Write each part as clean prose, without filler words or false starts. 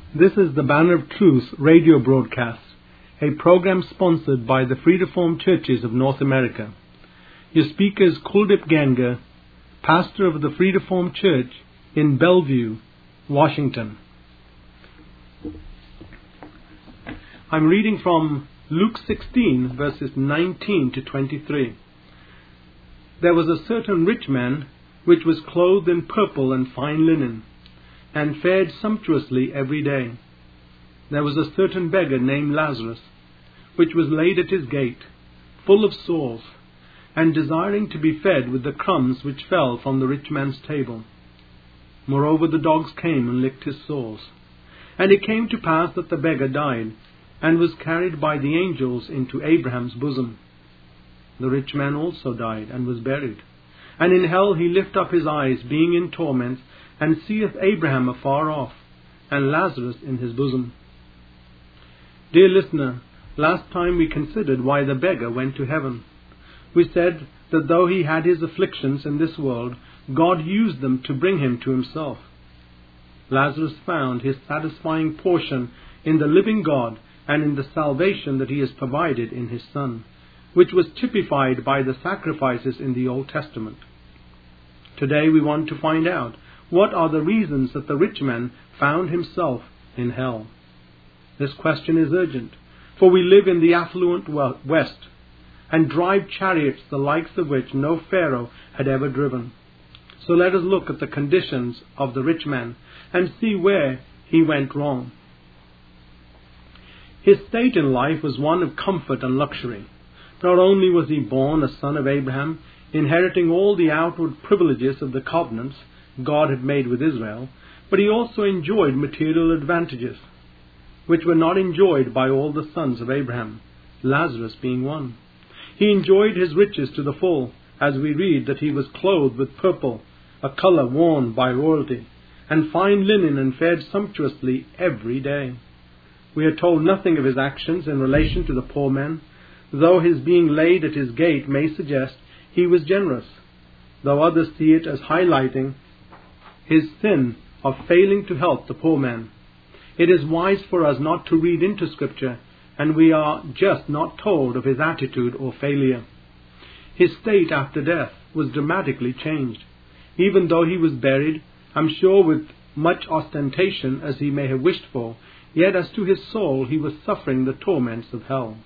This is the Banner of Truth radio broadcast, a program sponsored by the Free Reformed Churches of North America. Your speaker is Kuldip Ganga, pastor of the Free Reformed Church in Bellevue, Washington. I'm reading from Luke 16, verses 19 to 23. There was a certain rich man which was clothed in purple and fine linen, and fared sumptuously every day. There was a certain beggar named Lazarus, which was laid at his gate, full of sores, and desiring to be fed with the crumbs which fell from the rich man's table. Moreover, the dogs came and licked his sores. And it came to pass that the beggar died, and was carried by the angels into Abraham's bosom. The rich man also died, and was buried. And in hell he lift up his eyes, being in torment, and seeth Abraham afar off, and Lazarus in his bosom. Dear listener, last time we considered why the beggar went to heaven. We said that though he had his afflictions in this world, God used them to bring him to himself. Lazarus found his satisfying portion in the living God and in the salvation that he has provided in his Son, which was typified by the sacrifices in the Old Testament. Today we want to find out what are the reasons that the rich man found himself in hell. This question is urgent, for we live in the affluent West, and drive chariots the likes of which no Pharaoh had ever driven. So let us look at the conditions of the rich man, and see where he went wrong. His state in life was one of comfort and luxury. Not only was he born a son of Abraham, inheriting all the outward privileges of the covenants God had made with Israel, but he also enjoyed material advantages, which were not enjoyed by all the sons of Abraham, Lazarus being one. He enjoyed his riches to the full, as we read that he was clothed with purple, a colour worn by royalty, and fine linen, and fared sumptuously every day. We are told nothing of his actions in relation to the poor man, though his being laid at his gate may suggest he was generous, though others see it as highlighting his sin of failing to help the poor man. It is wise for us not to read into Scripture, and we are just not told of his attitude or failure. His state after death was dramatically changed. Even though he was buried, I'm sure with much ostentation as he may have wished for, yet as to his soul he was suffering the torments of hell.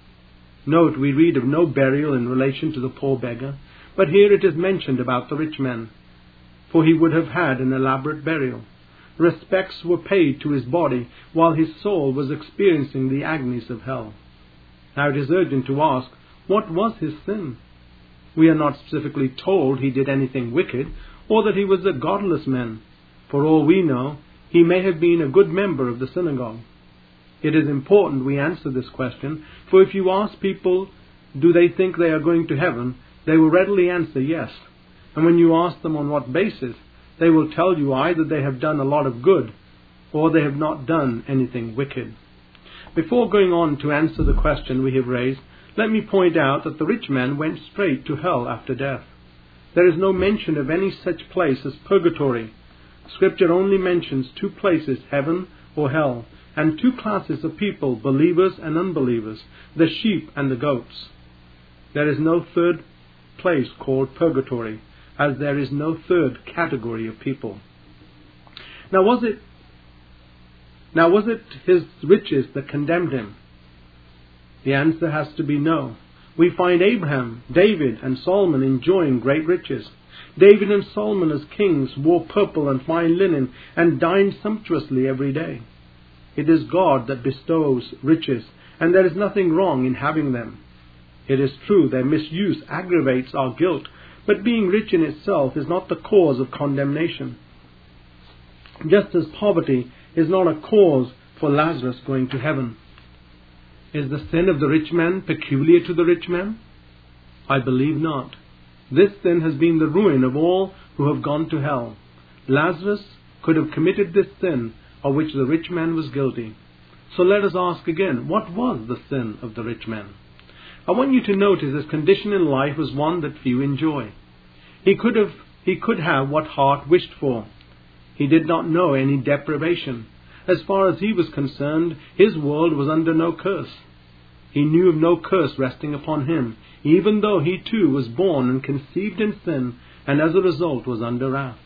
Note, we read of no burial in relation to the poor beggar, but here it is mentioned about the rich man, for he would have had an elaborate burial. Respects were paid to his body while his soul was experiencing the agonies of hell. Now it is urgent to ask, what was his sin? We are not specifically told he did anything wicked, or that he was a godless man. For all we know, he may have been a good member of the synagogue. It is important we answer this question, for if you ask people, do they think they are going to heaven, they will readily answer yes. And when you ask them on what basis, they will tell you either they have done a lot of good, or they have not done anything wicked. Before going on to answer the question we have raised, let me point out that the rich man went straight to hell after death. There is no mention of any such place as purgatory. Scripture only mentions two places, heaven or hell, and two classes of people, believers and unbelievers, the sheep and the goats. There is no third place called purgatory, as there is no third category of people. Now was it his riches that condemned him? The answer has to be no. We find Abraham, David, and Solomon enjoying great riches. David and Solomon as kings wore purple and fine linen and dined sumptuously every day. It is God that bestows riches, and there is nothing wrong in having them. It is true their misuse aggravates our guilt, but being rich in itself is not the cause of condemnation. Just as poverty is not a cause for Lazarus going to heaven. Is the sin of the rich man peculiar to the rich man? I believe not. This sin has been the ruin of all who have gone to hell. Lazarus could have committed this sin of which the rich man was guilty. So let us ask again, what was the sin of the rich man? I want you to notice his condition in life was one that few enjoy. He could have what heart wished for. He did not know any deprivation. As far as he was concerned, his world was under no curse. He knew of no curse resting upon him, even though he too was born and conceived in sin, and as a result was under wrath.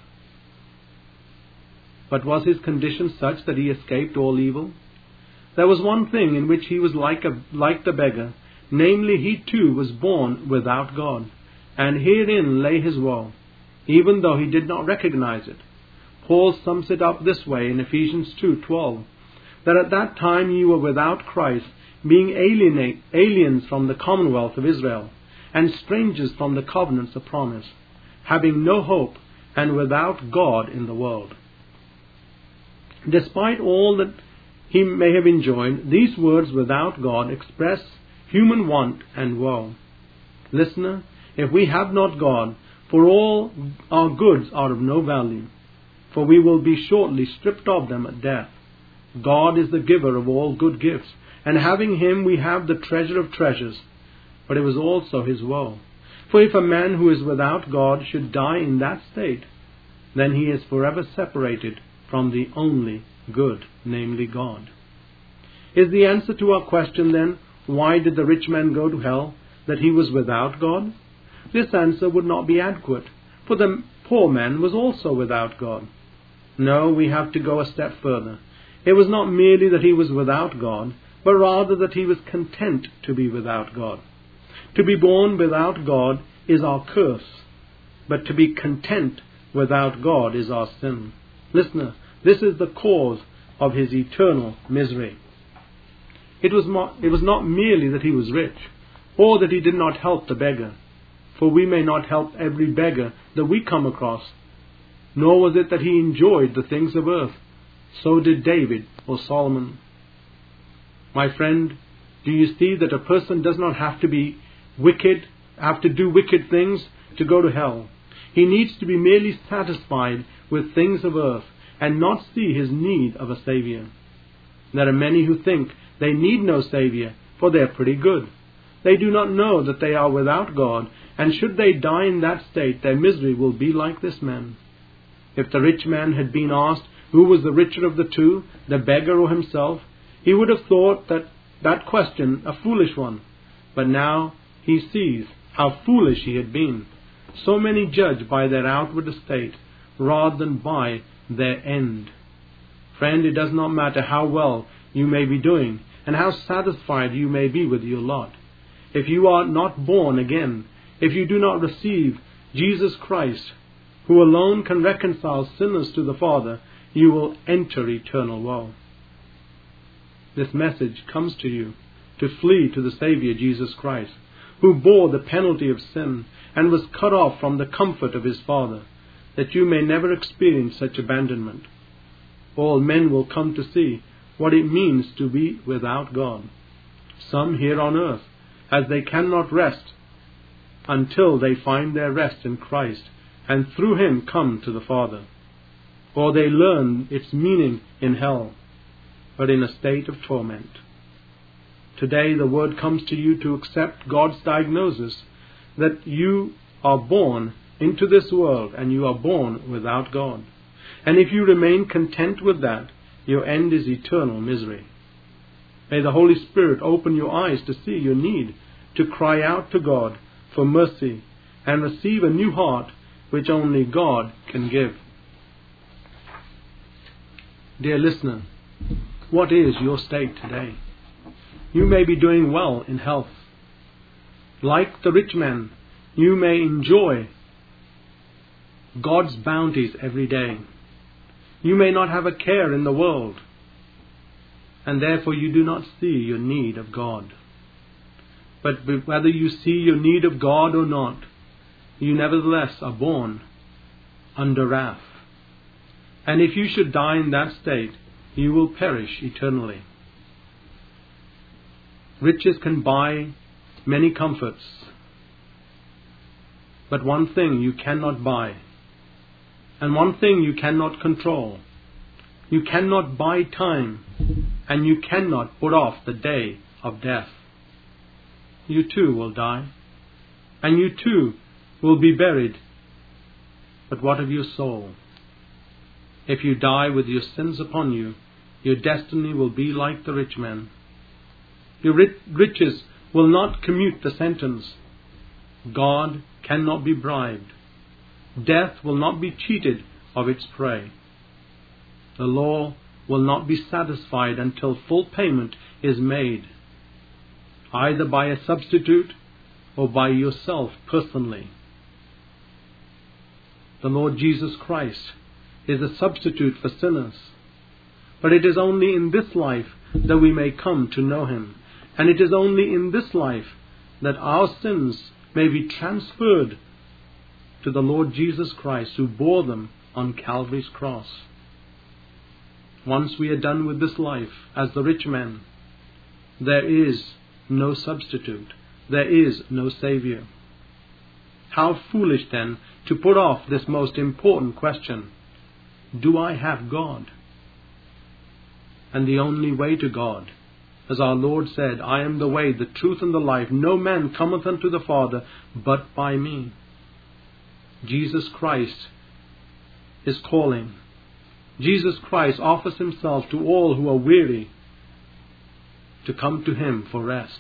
But was his condition such that he escaped all evil? There was one thing in which he was like the beggar, namely, he too was born without God, and herein lay his woe, even though he did not recognize it. Paul sums it up this way in Ephesians 2:12, that at that time you were without Christ, being aliens from the commonwealth of Israel, and strangers from the covenants of promise, having no hope, and without God in the world. Despite all that he may have enjoyed, these words without God express human want and woe. Listener, if we have not God, for all our goods are of no value, for we will be shortly stripped of them at death. God is the giver of all good gifts, and having him we have the treasure of treasures. But it was also his woe. For if a man who is without God should die in that state, then he is forever separated from the only good, namely God. Is the answer to our question then, why did the rich man go to hell, that he was without God? This answer would not be adequate, for the poor man was also without God. No, we have to go a step further. It was not merely that he was without God, but rather that he was content to be without God. To be born without God is our curse, but to be content without God is our sin. Listener, this is the cause of his eternal misery. It was not merely that he was rich, or that he did not help the beggar, for we may not help every beggar that we come across, nor was it that he enjoyed the things of earth. So did David or Solomon. My friend, do you see that a person does not have to be wicked, have to do wicked things to go to hell? He needs to be merely satisfied with things of earth and not see his need of a Savior. There are many who think they need no Savior, for they are pretty good. They do not know that they are without God, and should they die in that state, their misery will be like this man. If the rich man had been asked who was the richer of the two, the beggar or himself, he would have thought that question a foolish one. But now he sees how foolish he had been. So many judge by their outward estate rather than by their end. Friend, it does not matter how well you may be doing and how satisfied you may be with your lot. If you are not born again, if you do not receive Jesus Christ, who alone can reconcile sinners to the Father, you will enter eternal woe. This message comes to you to flee to the Savior Jesus Christ, who bore the penalty of sin and was cut off from the comfort of his Father, that you may never experience such abandonment. All men will come to see what it means to be without God. Some here on earth, as they cannot rest until they find their rest in Christ, and through him come to the Father. Or they learn its meaning in hell, but in a state of torment. Today the word comes to you to accept God's diagnosis that you are born into this world and you are born without God. And if you remain content with that, your end is eternal misery. May the Holy Spirit open your eyes to see your need to cry out to God for mercy and receive a new heart which only God can give. Dear listener, what is your state today? You may be doing well in health. Like the rich man, you may enjoy God's bounties every day. You may not have a care in the world, and therefore you do not see your need of God. But whether you see your need of God or not, you nevertheless are born under wrath. And if you should die in that state, you will perish eternally. Riches can buy many comforts, but one thing you cannot buy, and one thing you cannot control. You cannot buy time, and you cannot put off the day of death. You too will die, and you too will be buried. But what of your soul? If you die with your sins upon you, your destiny will be like the rich man. Your riches will not commute the sentence. God cannot be bribed. Death will not be cheated of its prey. The law will not be satisfied until full payment is made, either by a substitute or by yourself personally. The Lord Jesus Christ is a substitute for sinners, but it is only in this life that we may come to know Him, and it is only in this life that our sins may be transferred to the Lord Jesus Christ, who bore them on Calvary's cross. Once we are done with this life as the rich man, there is no substitute. There is no Savior. How foolish then to put off this most important question: do I have God? And the only way to God, as our Lord said, I am the way, the truth, and the life. No man cometh unto the Father but by me. Jesus Christ is calling. Jesus Christ offers Himself to all who are weary to come to Him for rest.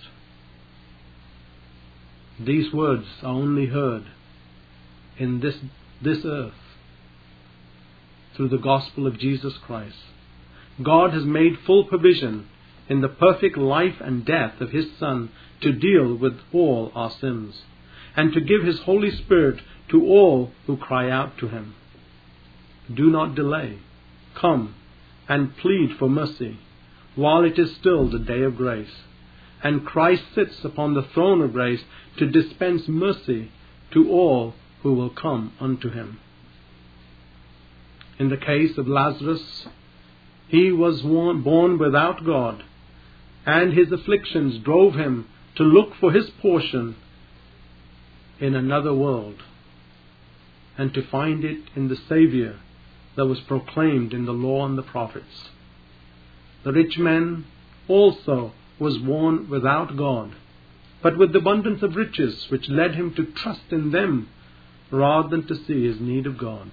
These words are only heard in this earth through the gospel of Jesus Christ. God has made full provision in the perfect life and death of His Son to deal with all our sins, and to give His Holy Spirit to all who cry out to Him. Do not delay. Come and plead for mercy while it is still the day of grace. And Christ sits upon the throne of grace to dispense mercy to all who will come unto Him. In the case of Lazarus, he was born without God, and his afflictions drove him to look for his portion in another world, and to find it in the Savior that was proclaimed in the law and the prophets. The rich man also was born without God, but with the abundance of riches, which led him to trust in them rather than to see his need of God.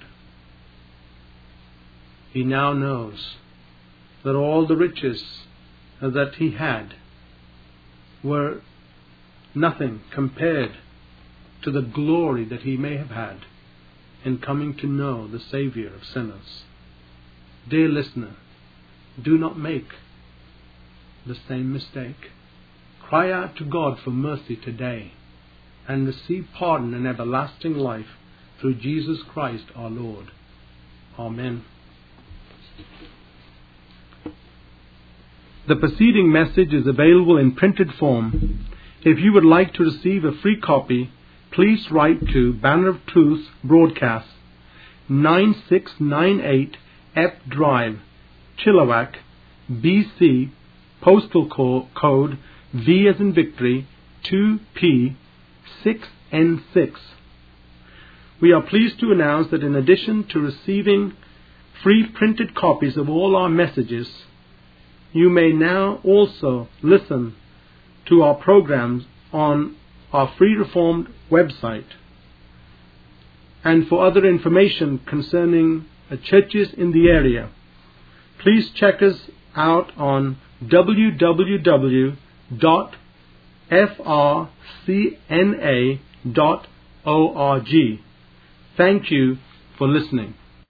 He now knows that all the riches that he had were nothing compared to the glory that he may have had in coming to know the Savior of sinners. Dear listener, do not make the same mistake. Cry out to God for mercy today and receive pardon and everlasting life through Jesus Christ our Lord. Amen. The preceding message is available in printed form. If you would like to receive a free copy, please write to Banner of Truth Broadcast, 9698 F Drive, Chilliwack, BC, postal code V as in Victory, 2P, 6N6. We are pleased to announce that in addition to receiving free printed copies of all our messages, you may now also listen to our programs on our Free Reformed website. And for other information concerning churches in the area, please check us out on www.frcna.org. Thank you for listening.